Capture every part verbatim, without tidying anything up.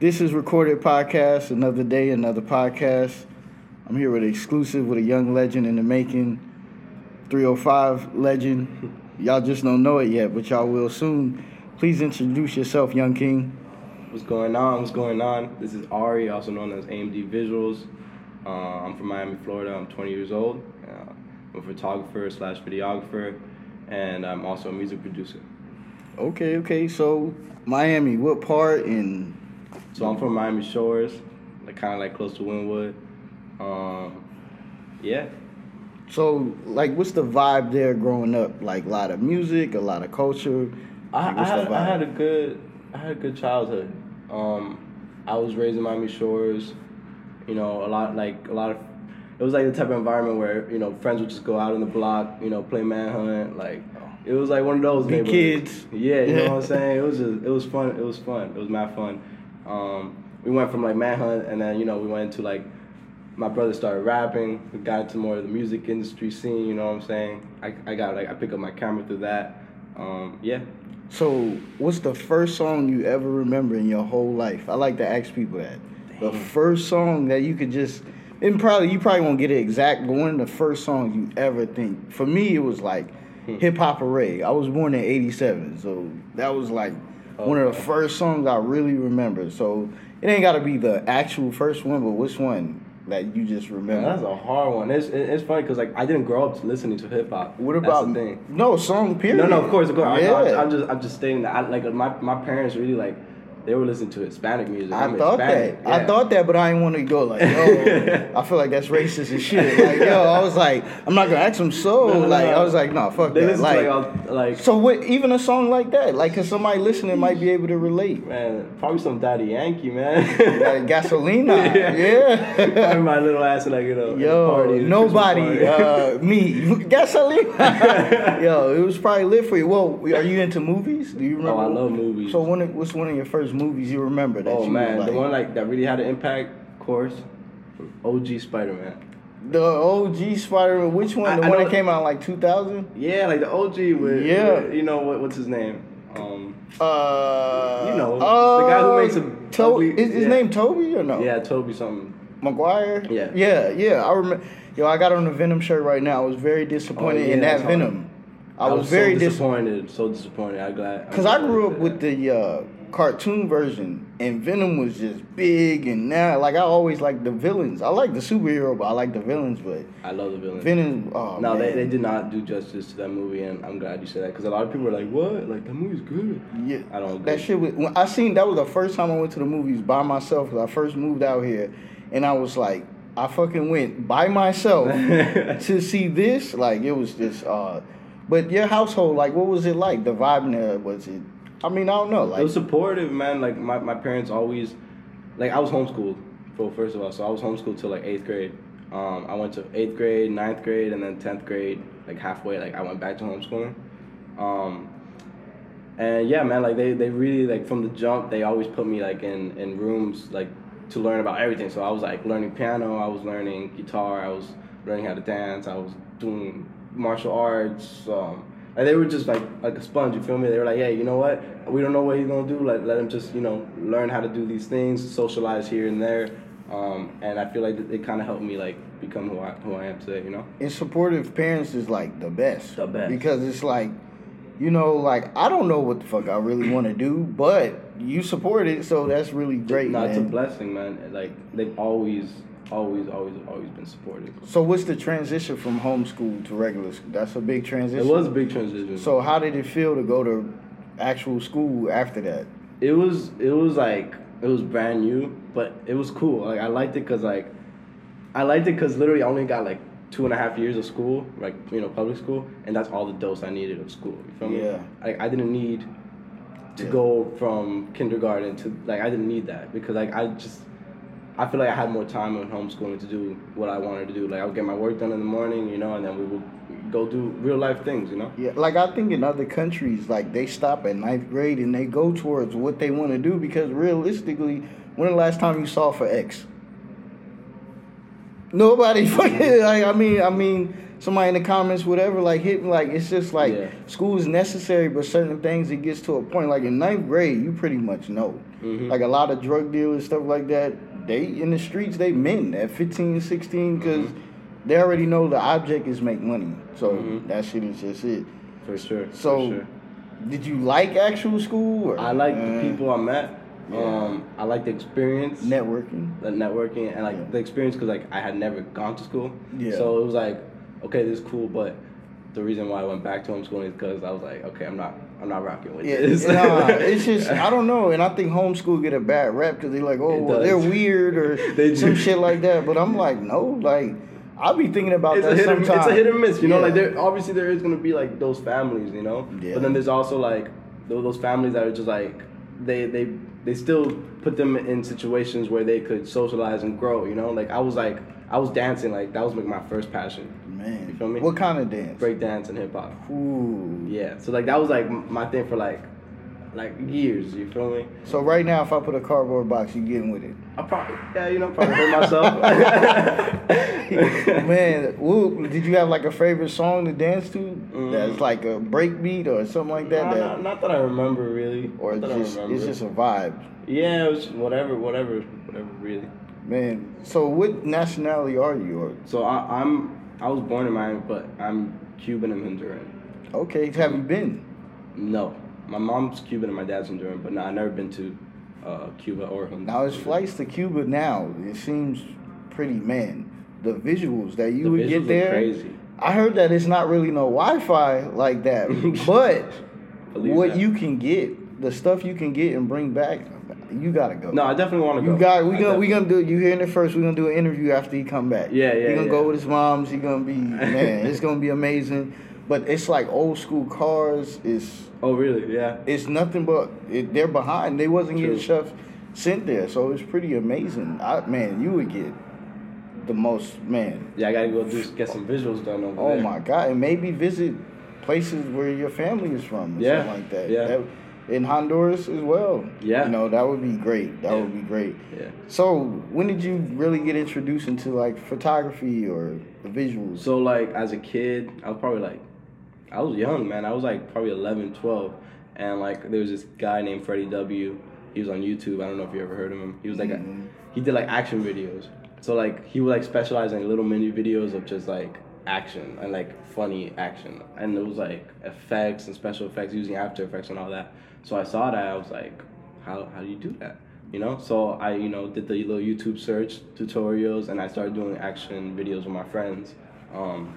This is Recorded Podcast, another day, another podcast. I'm here with an exclusive with a young legend in the making, three oh five legend. Y'all just don't know it yet, but y'all will soon. Please introduce yourself, young king. What's going on? What's going on? This is Ari, also known as A M D Visuals. Uh, I'm from Miami, Florida. I'm twenty years old. Uh, I'm a photographer slash videographer, and I'm also a music producer. Okay, okay. So Miami, what part? And so I'm from Miami Shores, like kind of like close to Wynwood. Um, yeah. So like, what's the vibe there growing up? Like a lot of music, a lot of culture. I, Like, I had I had a good I had a good childhood. Um, I was raised in Miami Shores. You know, a lot like a lot of. It was like the type of environment where you know friends would just go out on the block, you know, play manhunt. Like it was like one of those Be neighborhoods. kids. Yeah, you know what I'm saying. It was just it was fun. It was fun. It was mad fun. Um, we went from like manhunt, and then you know we went into like. My brother started rapping. We got into more of the music industry scene. You know what I'm saying. I I got like I picked up my camera through that. Um, yeah. So, what's the first song you ever remember in your whole life? I like to ask people that. Damn. The first song that you could just, and probably you probably won't get it exact, but one of the first songs you ever think. For me, it was like Hmm. Hip Hop Hooray. I was born in eighty-seven, so that was like Oh, one of the okay. first songs I really remember. So it ain't got to be the actual first one, but which one that you just remember? Man, that's a hard one. It's it- it's funny because like I didn't grow up listening to hip hop. What That's about the thing? no song? Period. No, no, of course, of course. Yeah. I, I'm just I'm just stating that. I, like my my parents really like they were listening to Hispanic music. I I'm thought Hispanic. that. I yeah. thought that, but I didn't want to go like, yo, I feel like that's racist and shit. Like, yo, I was like, I'm not gonna ask them so. No, no, like, no. I was like, no, fuck They that. listen Like, to like, all, like so what? Even a song like that, like, cause somebody listening might be able to relate. man, probably some Daddy Yankee, man. Like Gasolina, Yeah. yeah. Probably my little ass like you know. at the Yo, party, the nobody, Christmas party. uh, me, Gasolina. Yo, it was probably lit for you. Well, are you into movies? Do you remember? Oh, I love movies. So, one, of- what's one of your first movies you remember that Oh you man, like? the one like that really had an impact, of course. O G Spider-Man. The O G Spider-Man, which one? I- The I one know- that came out in like two thousand? Yeah, like the O G with Yeah. with, you know what what's his name? Um, Uh, You know, uh, the guy who makes a To- ugly- Is his yeah. name Toby or no? yeah, Toby something. Maguire? Yeah. Yeah, yeah. I remember. Yo, I got on the Venom shirt right now. I was very disappointed Oh, yeah, in that that's hard. Venom. I, was, was very so disappointed. disappointed. So disappointed. I'm glad. Because I grew up with the uh, cartoon version, and Venom was just big, and now, like, I always like the villains. I like the superhero, but I like the villains, but I love the villain. Venom, oh, no, man. they, they did not do justice to that movie, and I'm glad you said that because a lot of people were like, "What? Like that movie's good." Yeah, I don't agree. That shit was, when I seen that was the first time I went to the movies by myself because I first moved out here, and I was like, I fucking went by myself to see this. Like it was just, uh, but your household, like, what was it like? The vibe in there, was it? I mean, I don't know. Like, It was supportive, man. Like my, my parents always, like I was homeschooled for first of all, so I was homeschooled till like eighth grade. Um, I went to eighth grade, ninth grade, and then tenth grade. Like halfway, like I went back to homeschooling. Um, and yeah, man, like they, they really like from the jump, they always put me like in, in rooms like to learn about everything. So I was like learning piano, I was learning guitar, I was learning how to dance, I was doing martial arts. Um, and they were just like like a sponge, you feel me? They were like, hey, you know what? We don't know what he's gonna do. Like let him just you know learn how to do these things, socialize here and there. Um, and I feel like it kind of helped me like become who I who I am today. You know. and supportive parents is like the best. The best. Because it's like, you know, like I don't know what the fuck I really want to do, but you support it, so that's really great, No, man. it's a blessing, man. Like they've always, always, always, always been supportive. So what's the transition from homeschool to regular school? That's a big transition. It was a big transition. So how did it feel to go to actual school after that? it was it was like it was brand new, but it was cool. Like I liked it because like I liked it because literally I only got like two and a half years of school, like you know public school, and that's all the dose I needed of school. You feel me? Yeah. Like I didn't need to Yeah. go from kindergarten to like I didn't need that because like I just I feel like I had more time in homeschooling to do what I wanted to do. Like I would get my work done in the morning, you know, and then we would go do real life things, you know. Yeah, like I think in other countries, like they stop at ninth grade and they go towards what they want to do because realistically, when the last time you saw for X? Nobody fucking like I mean I mean somebody in the comments whatever like hit me like it's just like Yeah. school is necessary but certain things it gets to a point like in ninth grade you pretty much know. Mm-hmm. Like a lot of drug dealers, stuff like that, they in the streets, they men at fifteen, sixteen, because mm-hmm. they already know the object is make money. So mm-hmm. that shit is just it. For sure. So, for sure. Did you like actual school? Or? I like uh, the people I met. Yeah. Um, I like the experience. Networking. The networking and like yeah. the experience because like I had never gone to school. Yeah. So it was like, okay, this is cool, but the reason why I went back to homeschooling is because I was like, okay, I'm not, I'm not rocking with yeah, this. Nah, it's just I don't know, and I think homeschool get a bad rap because they're like, oh, well, they're weird or they some shit like that. But I'm like, no, like I'll be thinking about it's that a hit sometimes. Or, it's a hit or miss, you know. Yeah. Like there, obviously there is gonna be like those families, you know. Yeah. But then there's also like those families that are just like they they they still put them in situations where they could socialize and grow, you know. Like I was like I was dancing, like that was like my first passion. Man, you feel me? What kind of dance? Break dance and hip hop. Ooh. Yeah. So like that was like my thing for like like years. You feel me? So right now, if I put a cardboard box, you getting with it? I probably yeah, you know, probably hurt myself. Man, woo, did you have like a favorite song to dance to? Mm. That's like a break beat or something like that. Nah, that not, not that I remember really. Or not it's just it's just a vibe. Yeah, it was whatever, whatever, whatever. Really. Man, so what nationality are you? Or so I, I'm I was born in Miami, but I'm Cuban and Honduran. Okay, have you been? No, my mom's Cuban and my dad's Honduran, but no, I've never been to uh, Cuba or Honduras. Now there's flights to Cuba now. It seems pretty, man. The visuals that you the would visuals get there. Are crazy. I heard that it's not really no Wi-Fi like that, but what that. you can get, the stuff you can get and bring back, you gotta go. No, I definitely want to go. You got. We I gonna we gonna do. You hearing it first? We are gonna do an interview after he come back. Yeah, yeah. He gonna yeah. go with his moms. He gonna be man. It's gonna be amazing. But it's like old school cars. It's oh really? Yeah. It's nothing but it, they're behind. They wasn't True. getting stuff sent there, so it's pretty amazing. I, man, you would get the most man. Yeah, I gotta go do get some visuals done over oh there. Oh my god, and maybe visit places where your family is from, or yeah, something like that. Yeah. That, in Honduras as well. Yeah. You know, that would be great. That yeah. would be great. Yeah. So, when did you really get introduced into like photography or the visuals? So, like, as a kid, I was probably like, I was young, man. I was like probably eleven, twelve. And like, there was this guy named Freddie W. He was on YouTube. I don't know if you ever heard of him. He was like, mm-hmm. a, he did like action videos. So, like, he would like specialize in little mini videos of just like action and like funny action. And it was like effects and special effects using After Effects and all that. So I saw that, I was like, how how do you do that? You know? So I, you know, did the little YouTube search tutorials and I started doing action videos with my friends. Um,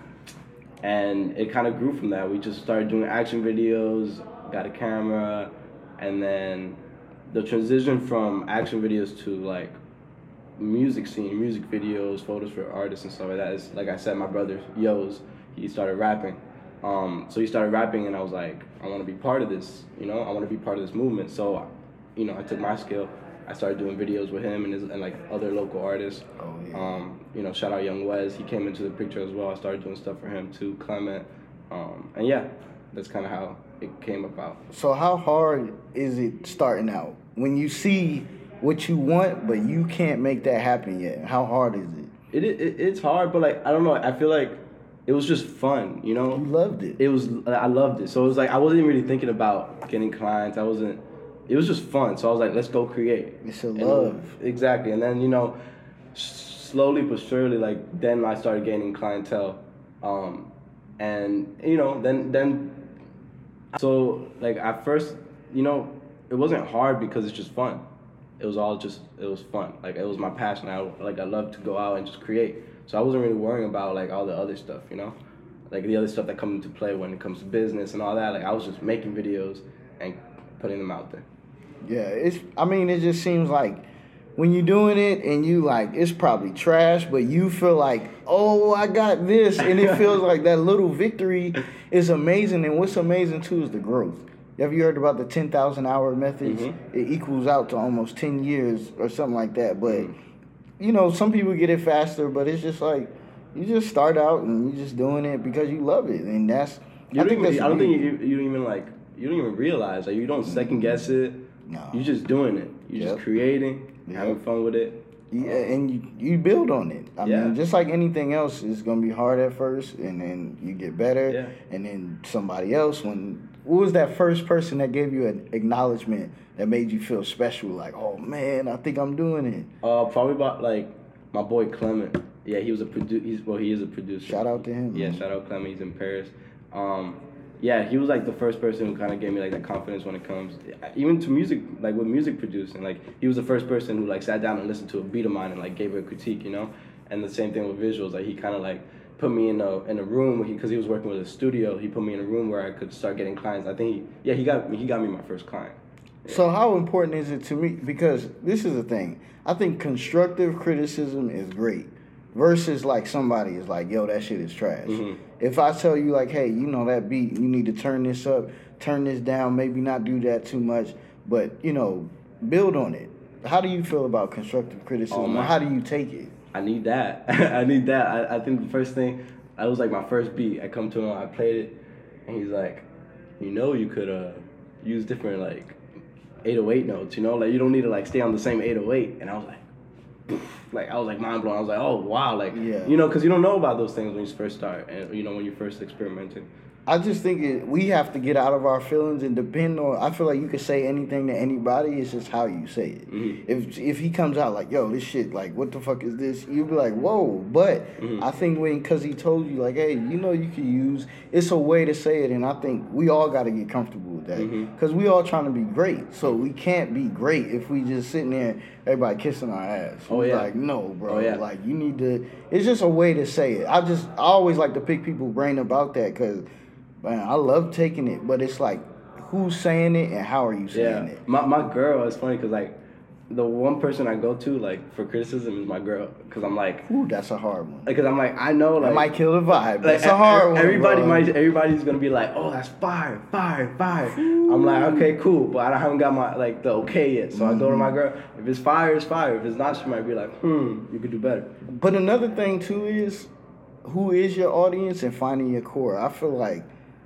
and it kind of grew from that. We just started doing action videos, got a camera, and then the transition from action videos to like music scene, music videos, photos for artists and stuff like that is, like I said, my brother, Yo's, he started rapping. Um, so he started rapping and I was like, I want to be part of this, you know, I want to be part of this movement. So, you know, I took my skill, I started doing videos with him and, his, and like other local artists. Oh, yeah. Um, you know, shout out Young Wes, he came into the picture as well. I started doing stuff for him too, Clement. Um, and yeah, that's kind of how it came about. So how hard is it starting out? When you see what you want, but you can't make that happen yet, how hard is it? It, it It's hard, but like, I don't know, I feel like it was just fun, you know? You loved it. It was, I loved it. So it was like, I wasn't really thinking about getting clients. I wasn't, it was just fun. So I was like, let's go create. It's a love. And, exactly. And then, you know, slowly but surely, like, then I started gaining clientele. Um, and, you know, then, then, so, like, at first, you know, it wasn't hard because it's just fun. It was all just, it was fun. Like, it was my passion. I, like, I love to go out and just create. So I wasn't really worrying about like all the other stuff, you know, like the other stuff that comes into play when it comes to business and all that. Like I was just making videos and putting them out there. Yeah, it's. I mean, it just seems like when you're doing it and you like, it's probably trash, but you feel like, oh, I got this, and it feels like that little victory is amazing. And what's amazing too is the growth. Have you heard about the ten thousand hour methods? Mm-hmm. It equals out to almost ten years or something like that, but. Mm-hmm. You know, some people get it faster, but it's just like you just start out and you're just doing it because you love it, and that's. You I think even, that's I don't think you, you don't even like you don't even realize like you don't second guess it. No. You're just doing it. You're yep. just creating, yep. having fun with it. Yeah, and you, you build on it. I yeah. mean, just like anything else, it's gonna be hard at first, and then you get better, yeah. and then somebody else when what was that first person that gave you an acknowledgement that made you feel special? Like, oh man, I think I'm doing it. Uh, probably about like my boy Clement. Yeah, he was a produ- he's well, he is a producer. Shout out to him. Yeah, man. shout out Clement. He's in Paris. Um, yeah, he was like the first person who kind of gave me like that confidence when it comes, even to music, like with music producing. Like he was the first person who like sat down and listened to a beat of mine and like gave it a critique, you know. And the same thing with visuals. Like he kind of like put me in a in a room because he, he was working with a studio. He put me in a room where I could start getting clients. I think he, yeah, he got me. He got me my first client. Yeah. So how important is it to me? Because this is the thing. I think constructive criticism is great. Versus like somebody is like, yo, that shit is trash. Mm-hmm. If I tell you like, hey, you know that beat, you need to turn this up, turn this down, maybe not do that too much, but you know, build on it. How do you feel about constructive criticism? Oh, or how do you take it? I need that. I need that. I, I think the first thing, that was like my first beat. I come to him, I played it, and he's like, you know, you could uh use different like eight oh eight notes. You know, like you don't need to like stay on the same eight oh eight. And I was like. Like I was like mind blown. I was like, oh wow, like yeah. you know, because you don't know about those things when you first start, and you know when you're first experimenting. I just think it, we have to get out of our feelings and depend on. I feel like you can say anything to anybody. It's just how you say it. Mm-hmm. If if he comes out like, yo, this shit, like, what the fuck is this? You'll be like, whoa. But mm-hmm. I think when because he told you like, hey, you know, you can use. It's a way to say it, and I think we all got to get comfortable with that because mm-hmm. we all trying to be great. So we can't be great if we just sitting there, everybody kissing our ass. Oh We're yeah. Like no, bro. Oh, yeah. Like you need to. It's just a way to say it. I just I always like to pick people's brain about that because. Man, I love taking it, but it's like, who's saying it and how are you saying yeah. it? My my girl, it's funny because like, the one person I go to like for criticism is my girl because I'm like, ooh, that's a hard one. Because I'm like, I know like that might kill the vibe. Like, that's a hard one. Everybody bro. might, everybody's gonna be like, oh, that's fire, fire, fire. Ooh. I'm like, okay, cool, but I haven't got my like the okay yet. So mm-hmm. I go to my girl. If it's fire, it's fire. If it's not, she might be like, hmm, you could do better. But another thing too is, who is your audience and finding your core. I feel like.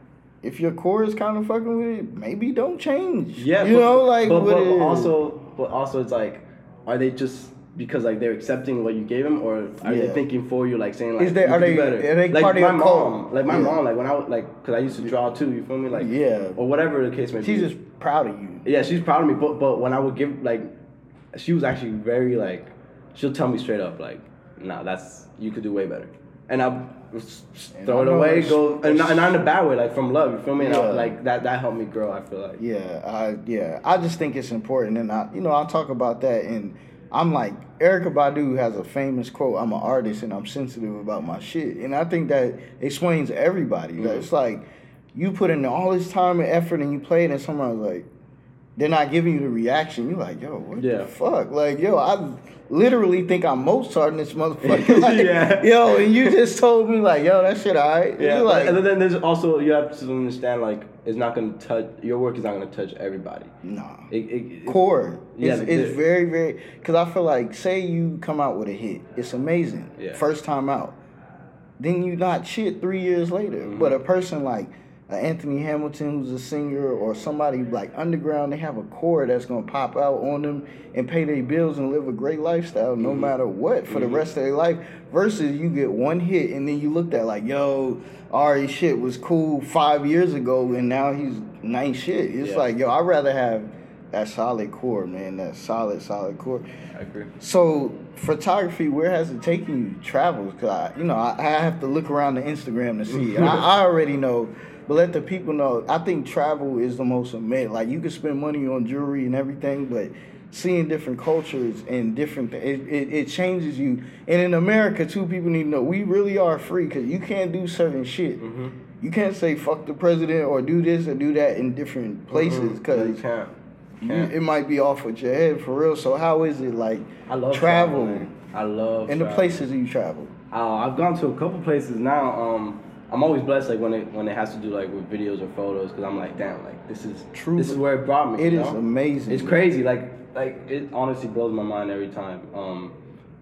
If your core is kind of fucking with it, maybe don't change. Yeah, you but, know, like but, what but it also, but also, it's like, are they just because like they're accepting what you gave them, or are yeah. they thinking for you, like saying like, is there, are they better? Are they like part my of your mom, code? like my yeah. mom, like when I was like, cause I used to draw too. You feel me, like yeah, or whatever the case may she's be. She's just proud of you. Yeah, she's proud of me. But but when I would give like, she was actually very like, she'll tell me straight up like, nah, that's you could do way better, and I. Throw it away, go, and not, and not in a bad way, like from love. You feel me? And yeah. I, like that, that helped me grow. I feel like. Yeah, I yeah, I just think it's important, and I, you know, I'll talk about that. And I'm like, Erykah Badu has a famous quote: "I'm an artist, and I'm sensitive about my shit." And I think that explains everybody. Mm-hmm. That it's like you put in all this time and effort, and you play it, and someone's like, they're not giving you the reaction. You're like, yo, what yeah. the fuck? Like, yo, I literally think I'm Mozart in this motherfucker. Like, yeah. Yo, and you just told me, like, yo, that shit all right. Yeah, like, and then there's also, you have to understand, like, it's not going to touch, your work is not going to touch everybody. Nah. It, it, Core. Yeah, it's, it's very, very, because I feel like, say you come out with a hit. It's amazing. Yeah. First time out. Then you not shit three years later. Mm-hmm. But a person like, Uh, Anthony Hamilton, who's a singer, or somebody like underground, they have a core that's gonna pop out on them and pay their bills and live a great lifestyle no mm-hmm. matter what for mm-hmm. the rest of their life. Versus you get one hit and then you looked at like, yo, Ari shit was cool five years ago and now he's nice shit. It's yeah. like, yo, I'd rather have that solid core, man. That solid, solid core. I agree. So photography, where has it taken you? Travels, cause I, you know, I, I have to look around the Instagram to see. I, I already know. But let the people know, I think travel is the most amazing. Like, you can spend money on jewelry and everything, but seeing different cultures and different things, it, it, it changes you. And in America, too, people need to know, we really are free because you can't do certain shit. Mm-hmm. You can't say, fuck the president or do this or do that in different places because mm-hmm. no, it might be off with your head for real. So how is it, like, I love travel? traveling. I love And traveling. the places you travel? Uh, I've gone to a couple places now. Um, I'm always blessed, like when it when it has to do like with videos or photos, because I'm like, damn, like this is True. This is where it brought me. It you is know? amazing. It's crazy, like like it honestly blows my mind every time. Um,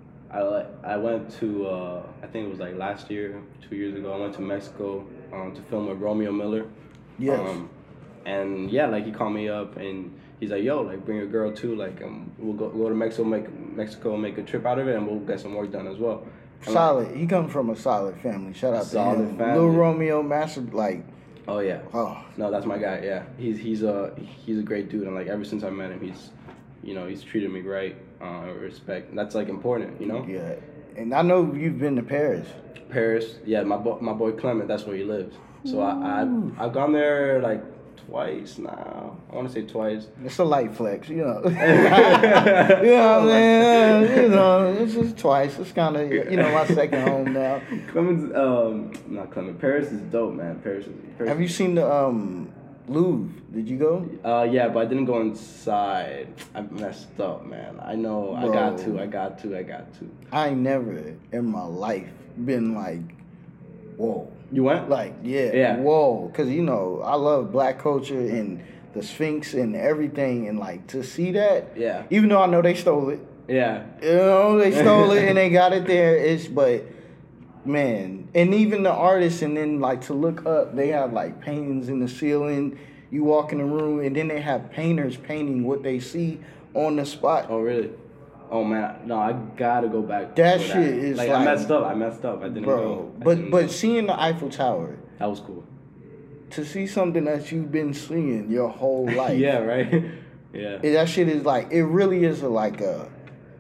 I like I went to uh, I think it was like last year, two years ago. I went to Mexico um, to film with Romeo Miller. Yes. Um, and yeah, like he called me up and he's like, yo, like bring your girl too. Like um, we'll go go to Mexico, make Mexico, make a trip out of it, and we'll get some work done as well. Solid. He comes from a solid family. Shout out solid to him. Family. Lil Romeo, massive, like, Oh yeah. Oh. No, that's my guy. Yeah, he's he's a he's a great dude, and like ever since I met him, he's, you know, he's treated me right, uh, respect. That's like important, you know. Yeah, and I know you've been to Paris. Paris, yeah, my bo- my boy Clement, that's where he lives. So I I've, I've gone there like twice now. I want to say twice. It's a light flex, you know. You know what I'm saying? You know, it's just twice. It's kind of, you know, my second home now. Clement's, um, not Clement. Paris is dope, man. Paris is. Paris Have you seen the um, Louvre? Did you go? Uh, yeah, but I didn't go inside. I messed up, man. I know. Bro. I got to. I got to. I got to. I ain't never in my life been like, whoa. You went? Like, yeah, Yeah. whoa. Because, you know, I love black culture and the Sphinx and everything. And, like, to see that, Yeah. even though I know they stole it, Yeah. you know, they stole it and they got it there. It's, but, man, and even the artists, and then, like, to look up, they have, like, paintings in the ceiling. You walk in the room, and then they have painters painting what they see on the spot. Oh, really? Oh man, no, I gotta go back. That for shit that. is like, like- I messed up. I messed up. I didn't Bro, go. I but didn't but go. seeing the Eiffel Tower, that was cool. to see something that you've been seeing your whole life. yeah, right. yeah. It- that shit is like, it really is a, like a,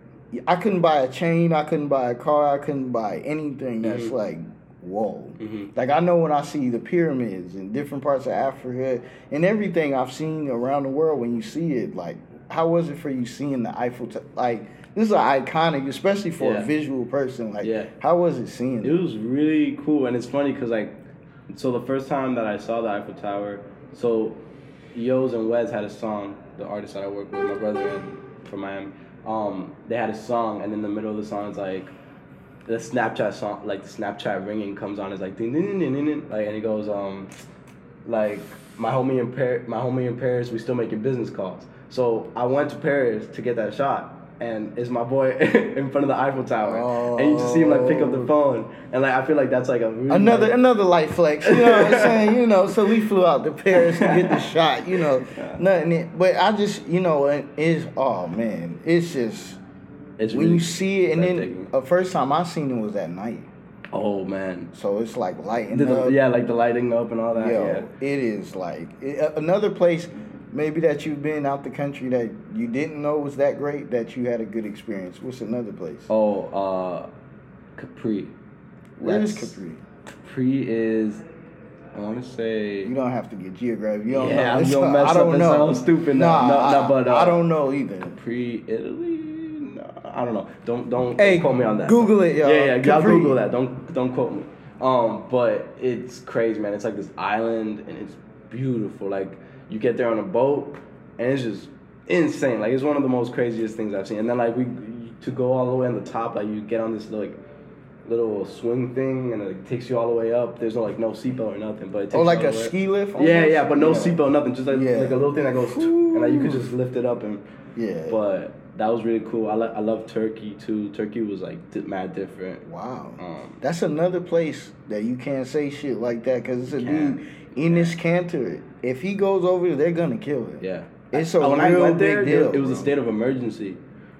I couldn't buy a chain, I couldn't buy a car, I couldn't buy anything that's Mhm. like, whoa. Mhm. Like, I know when I see the pyramids in different parts of Africa and everything I've seen around the world, when you see it, like, how was it for you seeing the Eiffel Tower? Like, this is an iconic, especially for Yeah. a visual person. Like, Yeah. how was it seeing It it? was really cool, and it's funny because like, so the first time that I saw the Eiffel Tower, so Yos and Wes had a song. The artist that I work with, my brother and from Miami, um, they had a song, and in the middle of the song, it's like the Snapchat song, like the Snapchat ringing comes on, it's like ding ding ding ding ding, like, and he goes um, like my homie in Paris, my homie in Paris, we still making business calls. So I went to Paris to get that shot. And it's my boy in front of the Eiffel Tower, Oh. and you just see him like pick up the phone, and like I feel like that's like a really Another like, another light flex, you know what I'm saying? You know, so we flew out to Paris to get the shot, you know. Nothing, but I just, you know, it is, oh man, it's just, it's when really you see it, and then breathtaking. the first time I seen it was at night. Oh man, So it's like lighting The- the- up. yeah, like the lighting up and all that. Yo, Yeah. it is like, it, another place maybe that you've been out the country that you didn't know was that great, that you had a good experience. What's another place? Oh, uh, Capri. Where is That's- Capri? Capri is, I want to say. You don't have to get geographic. You don't Yeah, know. I'm It's- gonna mess I up don't and know. sound stupid now. Nah, No, I, no, but, uh, I don't know either. Capri, Italy. No, I don't know. Don't don't, Hey, don't quote me on that. Google it, y'all. Yeah, yeah, y'all Capri. Google that. Don't don't quote me. Um, but it's crazy, man. It's like this island, and it's beautiful. Like you get there on a boat, and it's just insane. Like it's one of the most craziest things I've seen. And then like we to go all the way on the top, like you get on this like little swing thing, and it takes you all the way up. There's no like no seatbelt or nothing, but it takes Oh, you like all a the way up. ski lift? Yeah, almost? yeah, but no Yeah. seatbelt, nothing. Just like Yeah. like a little thing that goes, and like you could just lift it up and. Yeah. But that was really cool. I lo- I love Turkey too. Turkey was like di- mad different. Wow. Um, That's another place that you can't say shit like that, because it's a Can't. dude, Enos Cantor. If he goes over there, they're going to kill him. yeah. It's a I- when real I went big there, deal. it was a bro. state of emergency.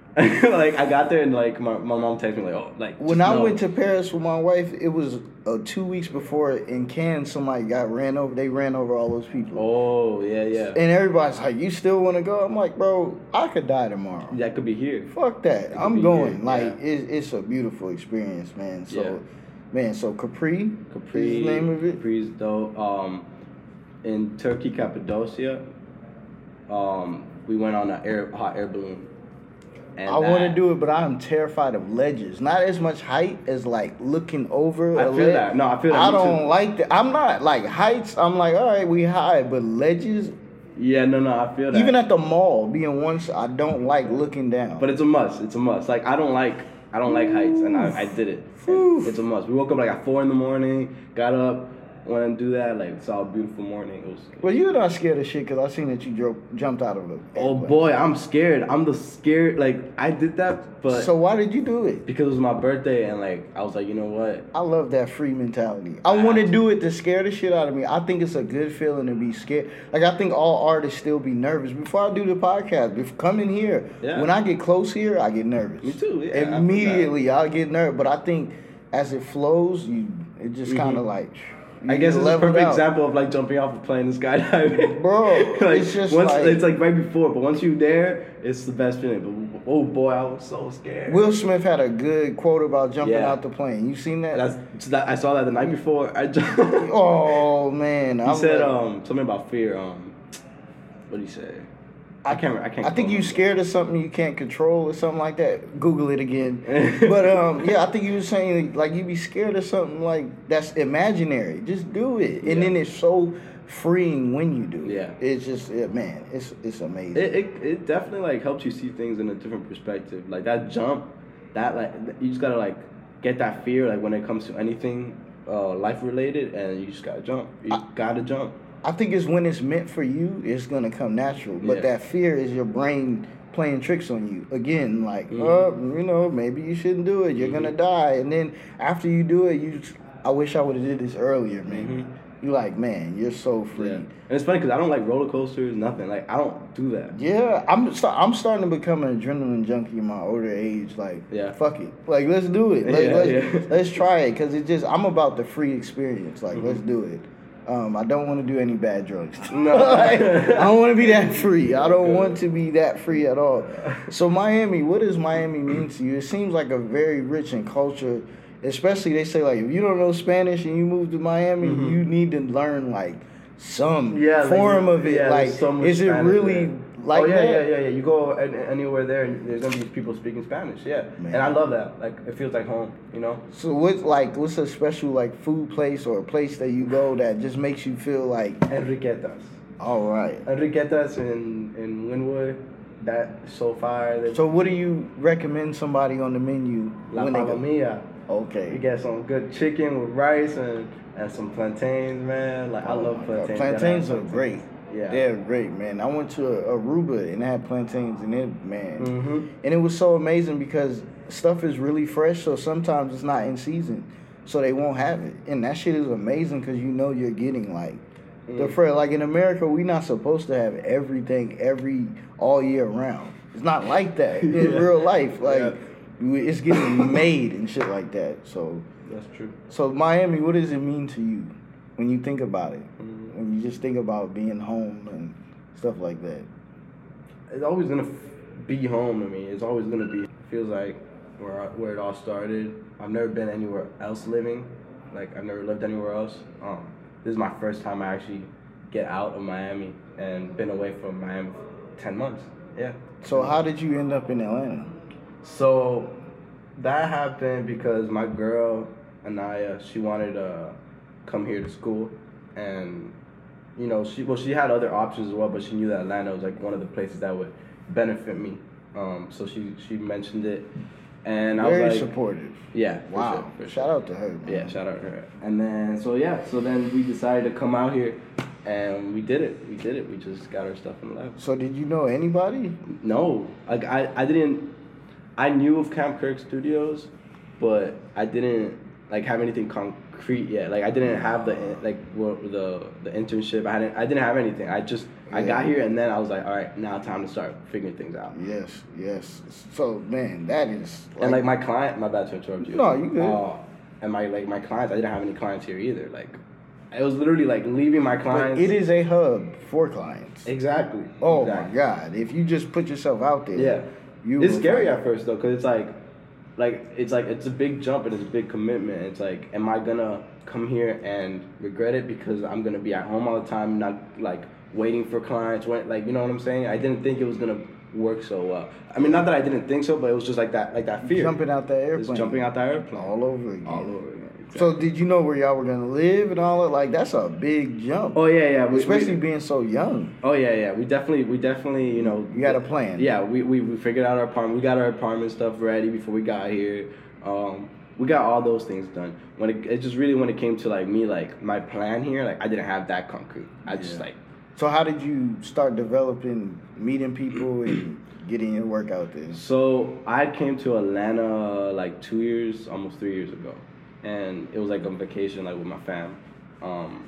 Like I got there and like my, my mom texted me like, oh, like When just I know. went to Paris with my wife, it was uh, two weeks before in Cannes, somebody got ran over. They ran over all those people. Oh yeah, yeah. And everybody's like, you still want to go? I'm like, bro, I could die tomorrow. That could be here. Fuck that. could I'm be going. here, Like, yeah. it, it's a beautiful experience, man. So, Yeah. man, so Capri, Capri, is the name of it? Capri's dope. Um, in Turkey, Cappadocia, um, we went on a air hot air balloon. And I want to that- do it, but I'm terrified of ledges. Not as much height as like looking over. I a feel ledge. that. No, I feel that. I Me don't too. like that. I'm not like heights. I'm like, all right, we high, but ledges. Yeah, no, no, I feel that. Even at the mall, being once, I don't like looking down. But it's a must. It's a must. Like I don't like I don't like heights, and I, I did it. And it's a must. We woke up like at four in the morning, got up, went and do that. Like saw a beautiful morning. It was. Well, you're not scared of shit because I seen that you drove, jumped out of it. Oh boy, I'm scared. I'm the scared. Like I did that, but So why did you do it? because it was my birthday, and like I was like, you know what? I love that free mentality. I I want to have do it to scare the shit out of me. I think it's a good feeling to be scared. Like, I think all artists still be nervous. Before I do the podcast, before coming here, Yeah. when I get close here, I get nervous. Me too, yeah, I feel Immediately, I'll get nervous. But I think as it flows, you it just Mhm. kind of like, You I guess it's a leveled perfect out. example of like jumping off a plane and skydiving. Bro, like, it's just once like- it's like right before, but once you're there, it's the best feeling. But oh boy, I was so scared. Will Smith had a good quote about jumping Yeah. out the plane. You seen that? That's so that I saw that the night before. I jumped. Oh man, He I'm said like- um something about fear. Um, what did he say? I can't. remember- I can't. I think you remember. scared of something you can't control or something like that. Google it again. But um, yeah, I think you were saying like you be scared of something like that's imaginary. Just do it, and Yeah. then it's so freeing when you do it. Yeah. It's just it, man, it's it's amazing. It, it it definitely like helps you see things in a different perspective. Like that jump, that like you just gotta like get that fear like when it comes to anything uh, life related, and you just gotta jump. You I- gotta jump. I think it's when it's meant for you, it's gonna come natural. But Yeah. that fear is your brain playing tricks on you. Again, like, Mhm. oh, you know, maybe you shouldn't do it. You're gonna Mhm. die. And then after you do it, you, just, I wish I would have did this earlier, maybe. Mhm. You like, man, you're so free. Yeah. And it's funny because I don't like roller coasters, nothing. Like I don't do that. Yeah, I'm sta- I'm starting to become an adrenaline junkie in my older age. Like, Yeah. fuck it, like let's do it. Like, Yeah, let's, yeah. let's try it because it just I'm about the free experience. Like, Mhm. let's do it. Um, I don't want to do any bad drugs. No. Like, I don't want to be that free. I don't Good. want to be that free at all. So Miami, what does Miami mean to you? It seems like a very rich in culture. Especially they say like if you don't know Spanish and you move to Miami, Mhm. you need to learn like some Yeah, like, form of it. yeah, like, there's so much is it Spanish really there. like oh yeah, that? yeah, yeah, yeah. You go an- anywhere there, and there's gonna be people speaking Spanish. Yeah, Man. and I love that. Like it feels like home. You know. So what's like what's a special like food place or a place that you go that just makes you feel like Enriquetas. all right? Enriquetas in in Wynwood. That so fire. That So what do you recommend somebody on the menu La when they go? Palomilla. You Okay. get some good chicken with rice and, and some plantains, man. Like I Oh love my God. plantains. Plantains Gotta are have great. Yeah. They're great, man. I went to Aruba and they had plantains and it, man. Mm-hmm. And it was so amazing because stuff is really fresh, so sometimes it's not in season, so they won't have it. And that shit is amazing because you know you're getting like the Mm. fresh. Like in America, we're not supposed to have everything every all year round. It's not like that in Yeah. real life. Like Yeah. we- it's getting made and shit like that. So, That's true. so Miami, what does it mean to you when you think about it? Mm. When you just think about being home and stuff like that. It's always gonna f- be home to me. It's always gonna be. Feels like where I, where it all started. I've never been anywhere else living. Like I've never lived anywhere else. Um, this is my first time I actually get out of Miami and been away from Miami for ten months. Yeah. So how did you end up in Atlanta? So that happened because my girl Anaya, she wanted to come here to school, and you know she well she had other options as well, but she knew that Atlanta was like one of the places that would benefit me. Um, so she she mentioned it, and I Very was like, supportive. yeah, for Wow. sure, for sure. Shout out to her, man. Yeah, shout out to her. And then so yeah, so then we decided to come out here, and we did it. We did it. We just got our stuff and left. So did you know anybody? No, like I, I didn't. I knew of Camp Kirk Studios, but I didn't like have anything concrete yet. Like I didn't have the like what the the internship. I hadn't. I didn't have anything. I just I got Yeah. here and then I was like, all right, now time to start figuring things out. Yes, yes. So man, that is and like my client, my bad to interrupt you. No, you good. Uh, and my like my clients, I didn't have any clients here either. Like it was literally like leaving my but clients. it is a hub for clients. exactly. Oh exactly. my God! If you just put yourself out there, Yeah. you It's will scary find- at first though, cause it's like, like it's like it's a big jump and it's a big commitment. It's like, am I gonna come here and regret it because I'm gonna be at home all the time, not like waiting for clients? When, like you know what I'm saying? I didn't think it was gonna work so well. I mean, not that I didn't think so, but it was just like that, like that fear. Jumping out that airplane. Just jumping out that airplane. all over again. All over again. So Exactly. did you know where y'all were gonna live and all that? Like that's a big jump. Oh yeah, yeah. We, Especially we, being so young. Oh yeah, yeah. We definitely, we definitely, you know. You got a plan. Yeah, we, we, we figured out our apartment. We got our apartment stuff ready before we got here. Um, we got all those things done. When it, it just really when it came to like me, like my plan here, like I didn't have that concrete. I just Yeah. like So how did you start developing, meeting people, and getting your work out there? so I came to Atlanta like two years, almost three years ago, and it was like a vacation like with my fam, um,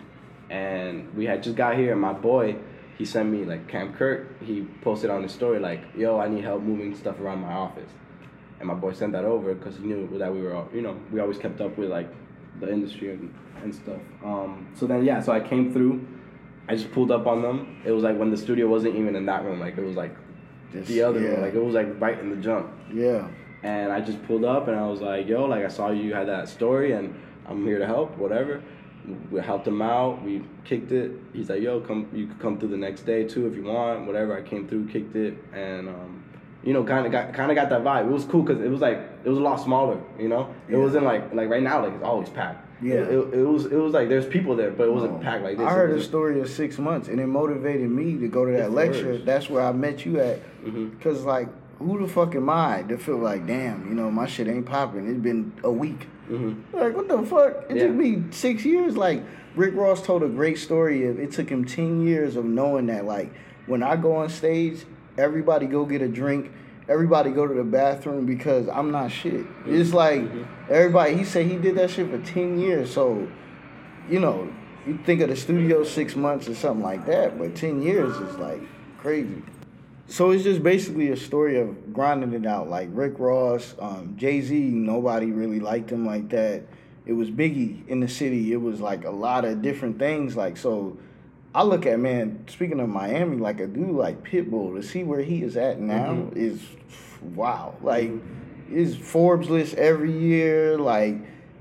and we had just got here, and my boy, he sent me like Camp Kirk. He posted on his story like, "Yo, I need help moving stuff around my office," and my boy sent that over because he knew that we were, all, you know, we always kept up with like the industry and, and stuff. Um, so then yeah, so I came through. I just pulled up on them. It was like when the studio wasn't even in that room. Like it was like just, the other yeah. room. Like it was like right in the jump. Yeah. And I just pulled up and I was like, yo, like I saw you had that story and I'm here to help, whatever. We helped him out. We kicked it. He's like, yo, come. You could come through the next day too if you want, whatever. I came through, kicked it, and um, you know, kind of got kind of got that vibe. It was cool because it was like it was a lot smaller. You know, it yeah. wasn't like like right now like it's always packed. Yeah, it, it, it was it was like there's people there, but it wasn't oh. packed like this. I heard a story of six months, and it motivated me to go to that lecture. Worse. That's where I met you at, because mm-hmm. like who the fuck am I to feel like damn, you know, my shit ain't popping. It's been a week. Mm-hmm. Like what the fuck? It yeah. took me six years. Like Rick Ross told a great story of it took him ten years of knowing that like when I go on stage, everybody go get a drink. Everybody go to the bathroom because I'm not shit. Mm-hmm. It's like mm-hmm. everybody, he said he did that shit for ten years. So, you know, you think of the studio six months or something like that, but ten years is like crazy. So it's just basically a story of grinding it out. Like Rick Ross, um, Jay-Z, nobody really liked him like that. It was Biggie in the city. It was like a lot of different things. Like, so I look at, man, speaking of Miami, like a dude like Pitbull, to see where he is at now mm-hmm. is wow. Like, it's Forbes list every year, like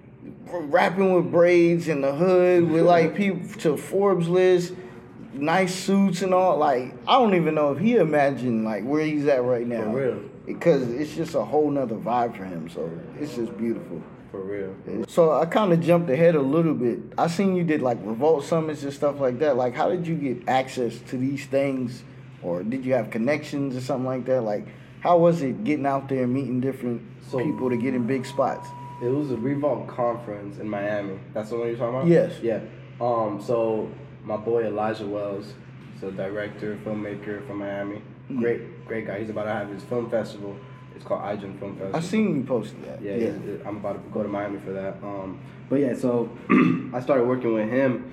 rapping with braids in the hood with like people to Forbes list, nice suits and all. Like, I don't even know if he imagined like where he's at right now. For real. Because it's just a whole nother vibe for him. So it's just beautiful. For real. So I kind of jumped ahead a little bit. I seen you did like Revolt Summits and stuff like that. Like, how did you get access to these things? Or did you have connections or something like that? Like, how was it getting out there and meeting different so, people to get in big spots? It was a Revolt conference in Miami. That's the one you're talking about? Yes. Yeah. Um. So my boy Elijah Wells, he's a director, filmmaker from Miami. Mm-hmm. Great, great guy. He's about to have his film festival. It's called iGen Film Festival. I seen you posted that. Yeah, yeah. yeah. I'm about to go to Miami for that. Um, but yeah, so I started working with him,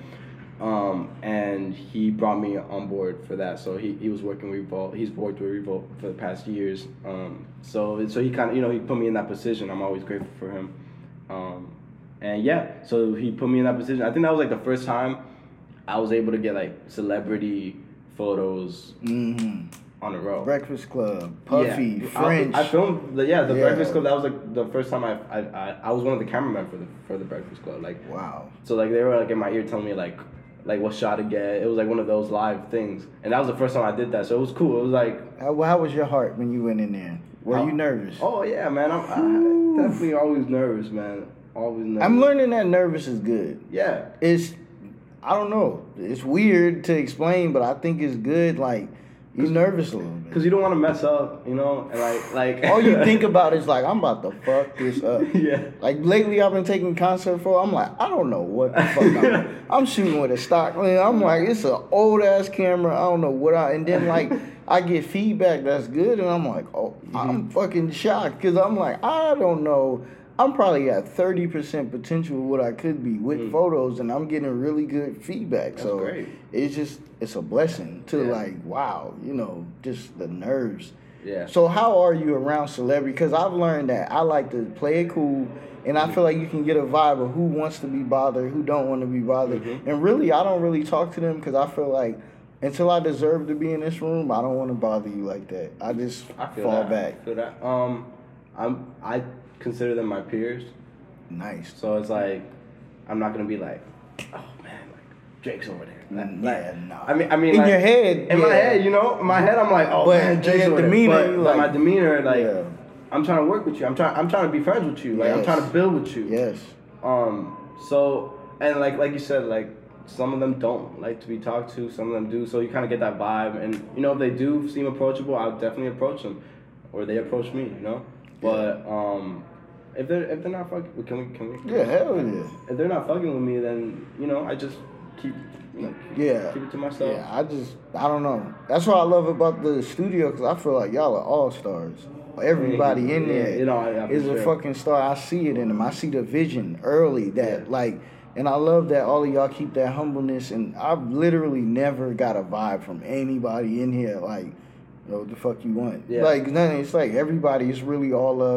um, and he brought me on board for that. So he, he was working with Revolt. He's worked with Revolt for the past years. Um, so so he kind of, you know, he put me in that position. I'm always grateful for him. Um, and yeah, so he put me in that position. I think that was like the first time I was able to get like celebrity photos. Mm-hmm. On the road. Breakfast Club, Puffy, yeah. French. I, I filmed, the, yeah, the yeah. Breakfast Club. That was like the first time I, I, I, I was one of the cameramen for the for the Breakfast Club. Like, wow. So like they were like in my ear telling me like, like what shot to get. It was like one of those live things, and that was the first time I did that. So it was cool. It was like. How, how was your heart when you went in there? Were how, you nervous? Oh yeah, man. I'm I, definitely always nervous, man. Always nervous. I'm learning that nervous is good. Yeah. It's, I don't know. It's weird to explain, but I think it's good. Like. You're nervous a little bit. Because you don't want to mess up, you know? And like, like all you think about is like, I'm about to fuck this up. Yeah. Like lately I've been taking concert photos. I'm like, I don't know what the fuck I'm I'm shooting with a stock. I'm like, it's an old ass camera. I don't know what I, and then like, I get feedback that's good. And I'm like, oh, I'm fucking shocked. Because I'm like, I don't know. I'm probably at thirty percent potential of what I could be with mm. photos, and I'm getting really good feedback. That's so great. It's just, it's a blessing to yeah. like, wow, you know, just the nerves. Yeah. So how are you around celebrity? Because I've learned that I like to play it cool, and I feel like you can get a vibe of who wants to be bothered, who don't want to be bothered. Mm-hmm. And really, I don't really talk to them because I feel like until I deserve to be in this room, I don't want to bother you like that. I just I feel fall that. back. I feel that. Um, I'm I. consider them my peers. Nice. So it's like, I'm not gonna be like, oh man, like Drake's over there. Like, yeah, no. I mean, I mean, in like, your head, in yeah. my head, you know, in my head, I'm like, oh but man, Drake's over demeanor, there. But like, my demeanor, like, yeah. I'm trying to work with you. I'm trying, I'm trying to be friends with you. Like, yes. I'm trying to build with you. Yes. Um. So and like, like you said, like some of them don't like to be talked to. Some of them do. So you kind of get that vibe, and you know, if they do seem approachable, I'll definitely approach them, or they approach me. You know. But um. If they're if they're not fucking, can we can we? Yeah, hell yeah. If they're not fucking with me, then you know I just keep, you know, yeah, keep it to myself. Yeah, I just I don't know. That's what I love about the studio because I feel like y'all are all stars. Everybody mm-hmm. in there yeah, you know, yeah, is sure. a fucking star. I see it in them. I see the vision early that yeah. like, and I love that all of y'all keep that humbleness. And I've literally never got a vibe from anybody in here like, you know, what the fuck you want? Yeah. Like nothing. It's like everybody is really all love.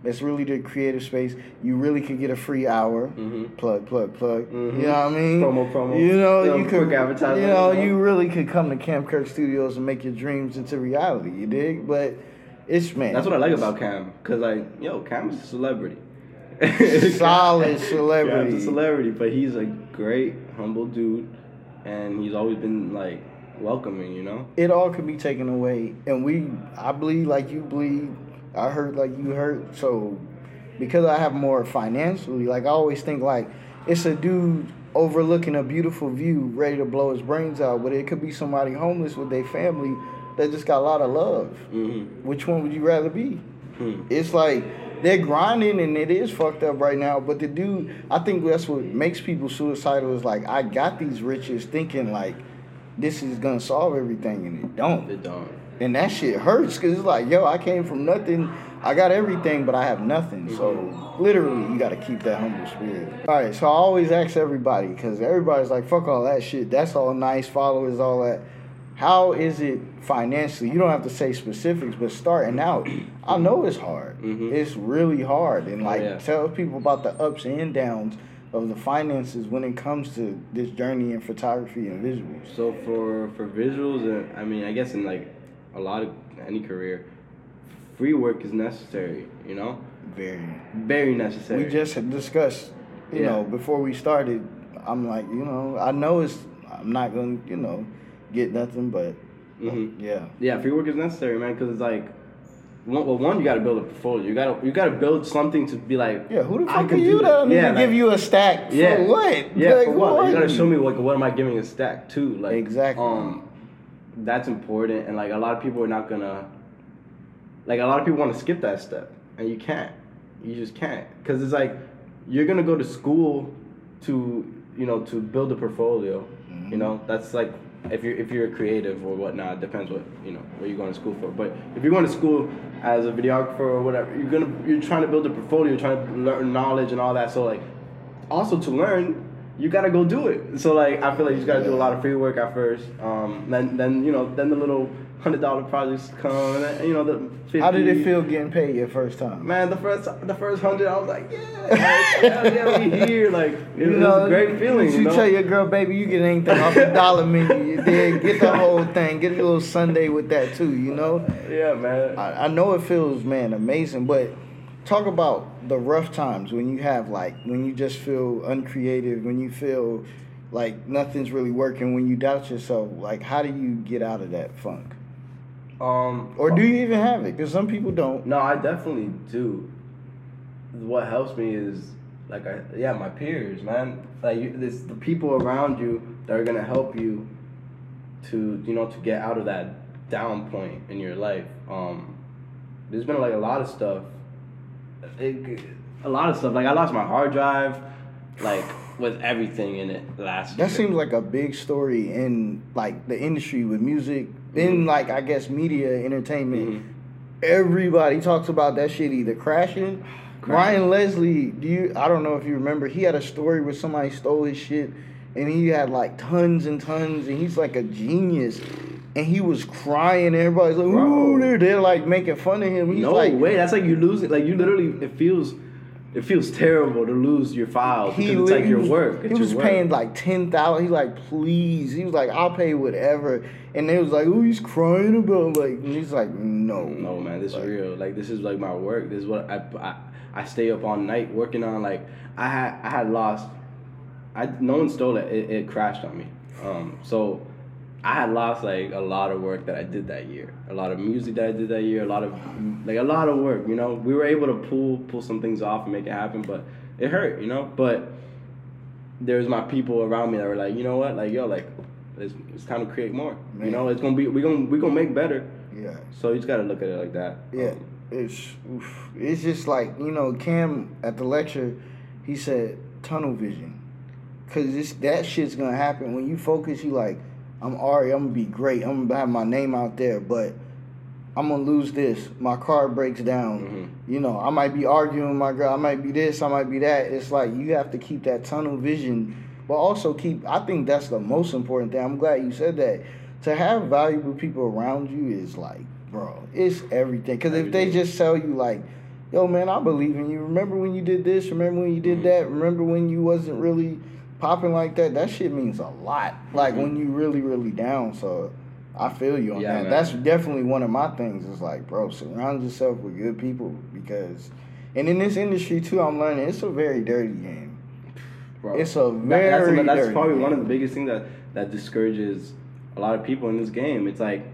That's really the creative space. You really could get a free hour. Mm-hmm. Plug, plug, plug. Mm-hmm. You know what I mean? Promo, promo. You know, Little you could. quick advertisement, You know, you know? you really could come to Cam Kirk Studios and make your dreams into reality. You dig? But it's man. That's what I like about Cam, cause like, yo, Cam is a celebrity. Solid celebrity. Cam's a celebrity, but he's a great, humble dude, and he's always been like welcoming, you know. It all could be taken away, and we, I bleed like you bleed. I hurt like you hurt. So, because I have more financially, like I always think like it's a dude overlooking a beautiful view, ready to blow his brains out, but it could be somebody homeless with their family that just got a lot of love. Mm-hmm. Which one would you rather be? Hmm. It's like they're grinding and it is fucked up right now. But the dude, I think that's what makes people suicidal is like, I got these riches thinking like this is gonna solve everything, and it don't. It don't. And that shit hurts because it's like, yo, I came from nothing. I got everything, but I have nothing. Mm-hmm. So literally, you got to keep that humble spirit. All right, so I always ask everybody because everybody's like, fuck all that shit. That's all nice, followers, all that. How is it financially? You don't have to say specifics, but starting out, I know it's hard. Mm-hmm. It's really hard. And like, Oh, yeah. tell people about the ups and downs of the finances when it comes to this journey in photography and visuals. So for for visuals, uh, I mean, I guess in like a lot of any career, free work is necessary. You know, Very. very necessary. We just had discussed, you Yeah. know, before we started, I'm like, you know, I know it's, I'm not going to, you know, get nothing, but Mhm. yeah. Yeah, free work is necessary, man, because it's like, one, well, one, you got to build a portfolio. You got to you got to build something to be like, Yeah, who the I fuck can are you do that I need Yeah, to like- give you a stack for Yeah. what? Yeah, Like, for who what? are You gotta you? show me like what am I giving a stack to? Like Exactly. Um, that's important, and like a lot of people are not gonna. Like a lot of people want to skip that step, and you can't. You just can't, because it's like you're gonna go to school to you know to build a portfolio. Mm-hmm. You know that's like if you're if you're a creative or whatnot. It depends what you know what you're going to school for. But if you're going to school as a videographer or whatever, you're gonna you're trying to build a portfolio, you're trying to learn knowledge and all that. So like, also to learn, you gotta go do it. So like, I feel like you just gotta do a lot of free work at first. Um, then then you know then the little hundred dollar projects come, and then, you know the fifty. How did it feel getting paid your first time? Man, the first the first hundred, I was like, yeah, like, hell yeah, we here. Like it, You it know, was a great feeling. You, You know? tell your girl, baby, you get anything off the dollar menu. You did. Get the whole thing. Get a little Sunday with that too. You know. Yeah, man. I, I know it feels, man, amazing, but talk about the rough times when you have like when you just feel uncreative, when you feel like nothing's really working, when you doubt yourself. Like, how do you get out of that funk? Um, Or do you even have it? Because some people don't. No, I definitely do. What helps me is like I yeah my peers, man. Like you, this the people around you that are gonna help you to you know to get out of that down point in your life. Um, there's been like a lot of stuff. It, a lot of stuff. Like I lost my hard drive, like with everything in it last year. That seems like a big story in like the industry with music, in like I guess media, entertainment. Mhm. Everybody talks about that shit either crashing. Ryan Leslie, do you? I don't know if you remember. He had a story where somebody stole his shit, and he had like tons and tons, and he's like a genius. And he was crying, and everybody's like, "Ooh!" They're, they're like making fun of him. He's no like, way. That's like you losing. Like you literally, it feels, it feels terrible to lose your files because it's li- like your was, work. It's he was your work. paying like ten thousand. He's like, please. He was like, I'll pay whatever. And they was like, oh, he's crying about like. And he's like, no, No, man, this like, is real. Like this is like my work. This is what I, I I stay up all night working on. Like I had I had lost. I no one stole it. It, it crashed on me. Um, so I had lost like a lot of work that I did that year. A lot of music that I did that year. A lot of like a lot of work. You know, we were able to pull pull some things off and make it happen, but it hurt. You know, but there's my people around me that were like, you know what, like yo, like it's, it's time to create more. Man. You know, it's gonna be we gonna we gonna make better. Yeah. So you just gotta look at it like that. Yeah, Um, it's oof. It's just like, you know, Cam at the lecture, he said tunnel vision, cause this that shit's gonna happen when you focus. You like, I'm Ari, I'm gonna be great. I'm gonna have my name out there, but I'm gonna lose this. My car breaks down. Mhm. You know, I might be arguing with my girl. I might be this. I might be that. It's like you have to keep that tunnel vision, but also keep. I think that's the most important thing. I'm glad you said that. To have valuable people around you is like, bro, it's everything. Because if they Everything. just tell you like, yo, man, I believe in you. Remember when you did this? Remember when you did Mm-hmm. that? Remember when you wasn't really popping like that? That shit means a lot. Like, Mm-hmm. when you really, really down. So, I feel you on Yeah, that. man. That's definitely one of my things. Is like, bro, surround yourself with good people because, and in this industry too, I'm learning it's a very dirty game. Bro. It's a That- very that's, that's dirty probably game. one of the biggest things that, that discourages a lot of people in this game. It's like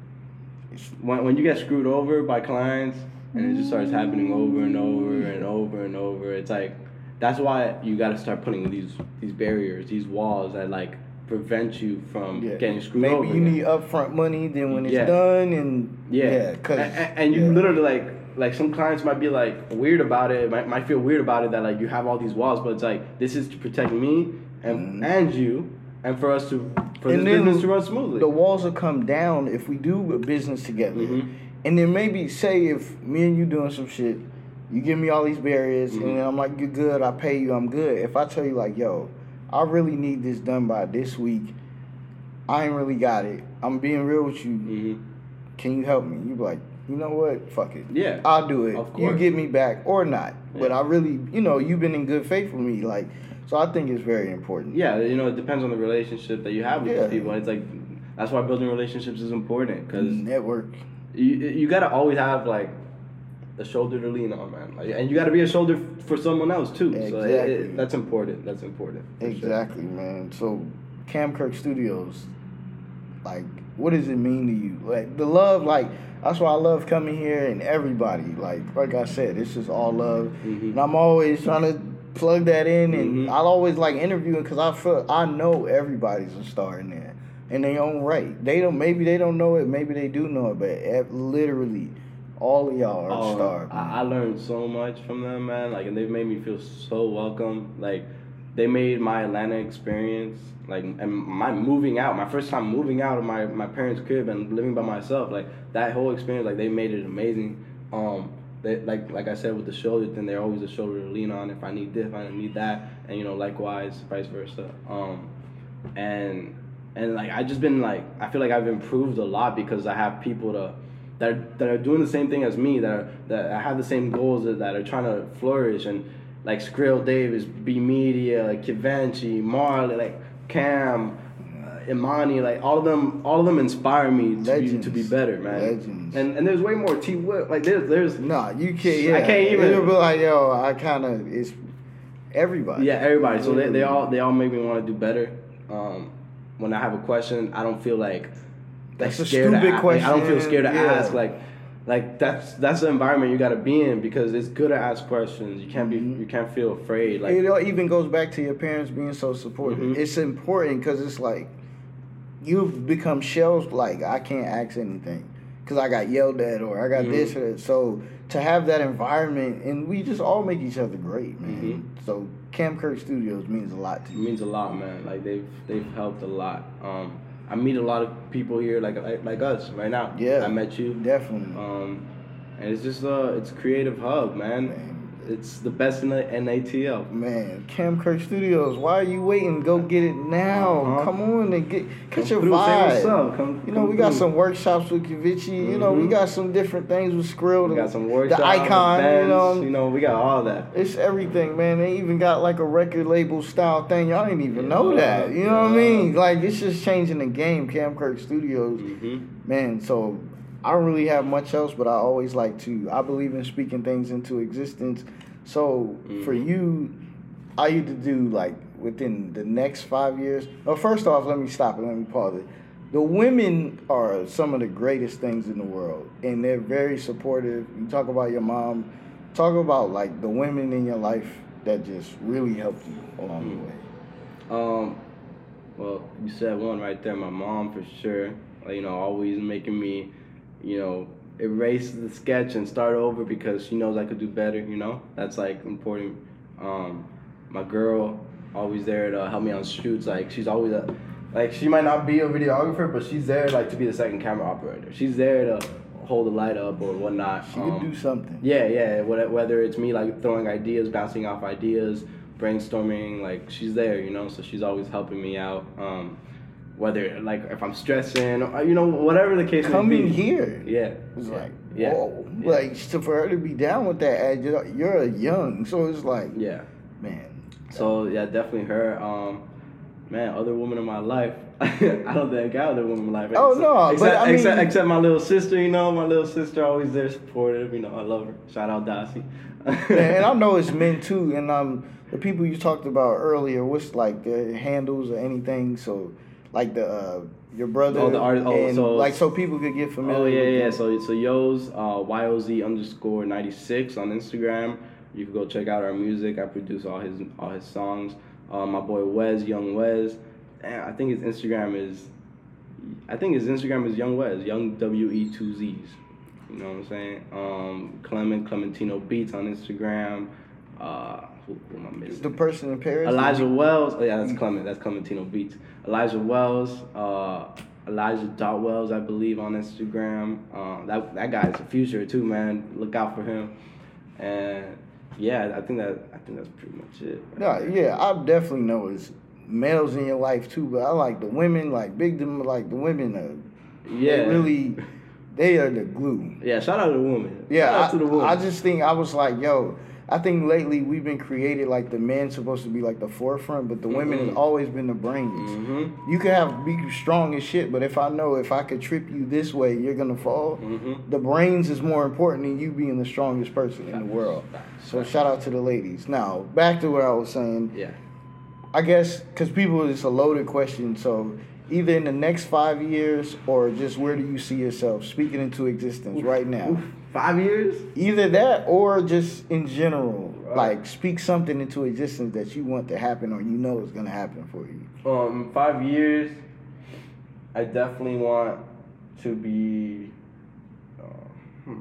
when when you get screwed over by clients and it just starts happening over and over and over and over. It's like that's why you got to start putting these these barriers, these walls that like prevent you from Yeah. getting screwed Maybe over. you again. need upfront money. Then when it's Yeah. done, and Yeah, yeah, cause and, and- and you yeah. literally like like some clients might be like weird about it, might might feel weird about it that like you have all these walls, but it's like this is to protect me and Mhm. and you, and for us to for And this then business to run smoothly. the walls will come down if we do a business together. Mhm. And then maybe say if me and you doing some shit, you give me all these barriers, Mhm. and then I'm like, you're good, I pay you, I'm good. If I tell you like, yo, I really need this done by this week, I ain't really got it. I'm being real with you. Mhm. Can you help me? You be like, you know what? Fuck it. Yeah, I'll do it. Of You course. get me back or not. But Yeah. I really, you know, you've been in good faith with me. Like, so I think it's very important. yeah, you know, it depends on the relationship that you have with Yeah. these people. It's like that's why building relationships is important because Network. you you gotta always have like a shoulder to lean on, man. Like, and you gotta be a shoulder for someone else too. So it, Exactly. it, that's important. That's important. for sure. Exactly, man. So, Cam Kirk Studios, like, what does it mean to you? Like, the love, like, that's why I love coming here and everybody. Like, like I said, it's just all love. Mhm. And I'm always trying to plug that in, and Mhm. I'll always like interviewing because I feel I know everybody's a star in there in their own right. They don't, maybe they don't know it, maybe they do know it, but ev- literally, all of y'all are Oh, stars. I, I learned so much from them, man. Like, and they've made me feel so welcome. Like, they made my Atlanta experience, like, and my moving out, my first time moving out of my, my parents' crib and living by myself, like, that whole experience, like, they made it amazing. Um, they, like, like I said with the shoulder thing, they're always a shoulder to lean on if I need this, if I need that, and you know, likewise, vice versa. Um, and and like I just been like, I feel like I've improved a lot because I have people to. That are, that are doing the same thing as me, that are, that have the same goals, that, that are trying to flourish, and like Skrill Davis, B Media, like Kivanchi, Marley, like Cam, uh, Imani, like all of them, all of them inspire me to be, to be better, man. Legends. And and there's way more T Wood, like there's there's Nah, you can't. Yeah, I can't even- It'll be like, yo, I kind of it's everybody. yeah everybody. So they, they all they all make me want to do better. Um, when I have a question, I don't feel like. Like That's a scared to stupid a- like, I don't feel question. scared to Yeah. ask. Like, like that's that's the environment you got to be in because it's good to ask questions. You can't be Mhm. you can't feel afraid. Like, It all even goes back to your parents being so supportive. Mhm. It's important because it's like you've become shells. Like I can't ask anything because I got yelled at or I got Mhm. this or that. So to have that environment and we just all make each other great, man. Mm-hmm. So Cam Kirk Studios means a lot to it you. means a lot, man. Like they've they've helped a lot. Um, I meet a lot of people here like like, like us right now. Yeah, I met you. Definitely. Um, and it's just uh it's a creative hub, man. Man. It's the best in the N A T L. Man, Cam Kirk Studios, why are you waiting? Go get it now. Uh-huh. Come on and get catch Come your through, say vibe. what's up. Come, You know, come we got through. some workshops with Kavichi. You know, we Mhm. got some different things with Skrill. We the- got some workshops, The icon, events, you know. you know, we got all that. It's everything, man. They even got like a record label style thing. Y'all didn't even know Yeah, that. You know what I yeah. mean? Like, it's just changing the game, Cam Kirk Studios. hmm Man, so I don't really have much else, but I always like to, I believe in speaking things into existence. So for Mhm. you, I used to do like within the next five years. Well, first off, let me stop it. Let me pause it. The women are some of the greatest things in the world, and they're very supportive. You talk about your mom. Talk about like the women in your life that just really helped you along the Mhm. way. Um, well, you said one right there. My mom, for sure. Like, you know, always making me, you know, erase the sketch and start over because she knows I could do better. You know, that's like important. Um, my girl, always there to help me on shoots. Like, she's always a, like she might not be a videographer, but she's there like to be the second camera operator. She's there to hold the light up or whatnot. She Um, could do something. Yeah, yeah. whether- Whether it's me like throwing ideas, bouncing off ideas, brainstorming, like she's there, you know. So she's always helping me out. Um, whether like if I'm stressing, or, you know, whatever the case may Coming be. here. Yeah. It's yeah. like, Yeah. whoa, Yeah. like so for her to be down with that, and you're, you're young, so it's like, Yeah. man. So yeah, definitely her. Um, man, other women in my life. I don't think I got other women in my life. Oh, except, no, but except, I mean- except, except my little sister. You know, my little sister always there, supportive. You know, I love her. Shout out Dossie. and I know it's men too, and um, the people you talked about earlier, what's like the handles or anything, so like the uh, your brother, Oh, the artist- oh, and so- like so people could get familiar. Oh yeah, with yeah. them. So so Yo's uh, Y O Z underscore ninety six on Instagram. You can go check out our music. I produce all his all his songs. Uh, my boy Wes, Young Wes. And I think his Instagram is, I think his Instagram is Young Wes, Young W E two Z's. You know what I'm saying? Um, Clement Clementino Beats on Instagram. Uh, who, who am I missing? The person in Paris, Elijah Wells. Oh yeah, that's Clement. That's Clementino Beats. Elijah Wells. Uh, Elijah Dot Wells, I believe, on Instagram. Um, that that guy's a future too, man. Look out for him. And yeah, I think that I think that's pretty much it. No, yeah, I definitely know it's males in your life too, but I like the women, like big them, like the women. Uh, Yeah, they really, they are the glue. Yeah, shout out to the woman. Yeah, shout out I, to the woman. I just think I was like, yo, I think lately we've been created like the men's supposed to be like the forefront, but the women Mhm. has always been the brains. Mm-hmm. You can have be strong as shit, but if I know if I could trip you this way, you're gonna fall. Mm-hmm. The brains is more important than you being the strongest person in the world. So shout out to the ladies. Now back to what I was saying. Yeah. I guess because people, it's a loaded question. So either in the next five years or just where do you see yourself speaking into existence right now? Oof, five years? Either that or just in general, Right. like speak something into existence that you want to happen or you know is going to happen for you. Um, five years. I definitely want to be. Uh, hmm.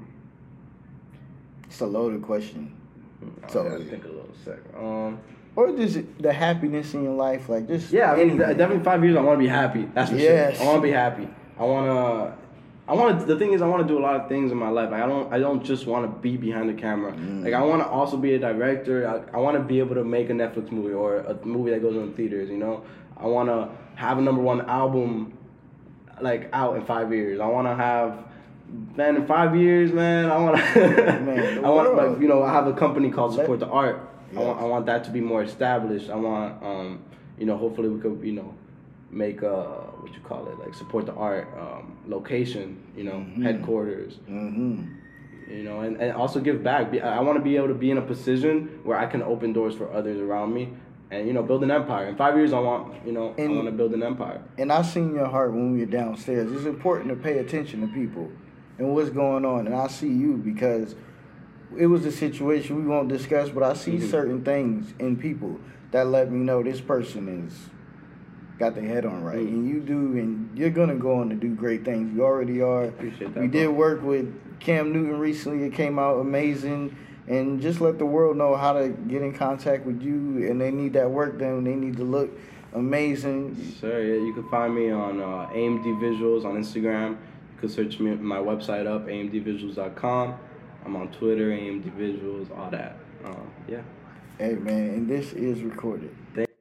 It's a loaded question. I So- gotta think a little second. Um. Or just the happiness in your life, like just Yeah, I mean, anything. definitely five years. I want to be happy. That's for Yes. sure. I want to be happy. I want to. I want to. The thing is, I want to do a lot of things in my life. Like, I don't. I don't just want to be behind the camera. Mm. Like I want to also be a director. I, I want to be able to make a Netflix movie or a movie that goes in theaters. You know, I want to have a number one album, like out in five years. I want to have. Man, in five years, man, I want to. Man, the I want, world. like, you know, I have a company called Let- Support the Art. I Yes. want, I want that to be more established. I want, um, you know, hopefully we could, you know, make a, what you call it, like Support the Art um, location, you know, Mhm. headquarters, Mm-hmm. you know, and, and also give back. Be, I want to be able to be in a position where I can open doors for others around me and, you know, build an empire. In five years, I want, you know, And- I want to build an empire. And I seen your heart when we were downstairs. It's important to pay attention to people and what's going on. And I see you because it was a situation we won't discuss, but I see Mhm. certain things in people that let me know this person is got their head on right. Mm. And you do, and you're gonna go on to do great things. You already are. Appreciate that, We bro. did work with Cam Newton recently. It came out amazing. And just let the world know how to get in contact with you. And they need that work done. They need to look amazing. Sure, yeah, you can find me on uh, A M D Visuals on Instagram. You can search me my website up, A M D visuals dot com. I'm on Twitter, A M D Visuals, all that. Um, yeah. Hey man, and this is recorded. Thank